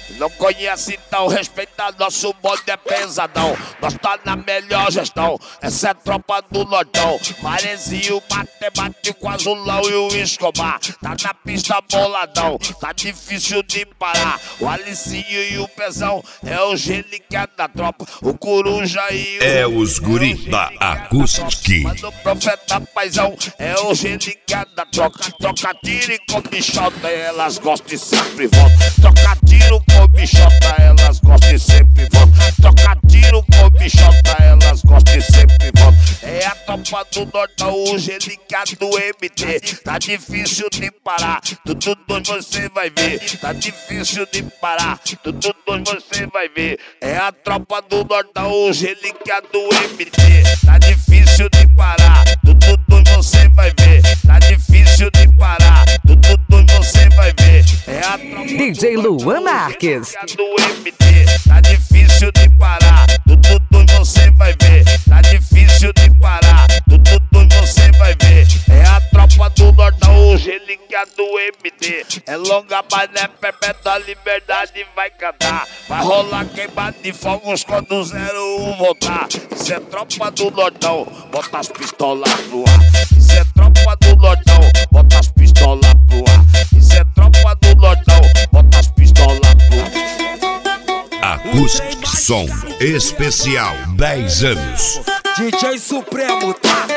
Não conhece então, respeita nosso bonde é pesadão. Nós tá na melhor gestão, essa é a tropa do Nordão. Marezinho, matemático, azulão e o Escobar. Tá na pista boladão, tá difícil de parar. O Alicinho e o Pezão é o geliqueado da tropa. O Coruja e o... É os guri da Acústica. Mano, o Profeta Paizão é o geliqueado da troca. Troca tiro e com bichota, elas gostam e sempre voltam. Troca tiro com bichota, elas gostam e sempre voltam. Troca tiro com bichota, elas gostam e sempre voltam. É a tropa do Nordão, o geliqueado do MT. Tá difícil de parar, tudo dois você vai ver. Tá difícil de parar, tudo dois você vai ver. É a tropa do Nordão, o geliqueado do MT. Tá difícil de parar, tudo dois você vai ver. Tá difícil de parar, tudo dois você vai ver. É a tropa DJ Luan Marques do MT. Tá difícil de parar, tudo dois você vai ver. Tá difícil de parar, tudo dois você vai ver. É a tropa do Nordão, o geliqueado do MT. É longa, mas não é perpétua, a liberdade vai cantar. Vai rolar queimada de fogos quando o 01 voltar. Isso é tropa do Nordão, bota as pistolas pro ar. Isso é tropa do Nordão, bota as pistolas pro ar. Isso é tropa do Nordão, bota as pistolas pro ar. Acústica Som Especial 10 anos. DJ Supremo, tá?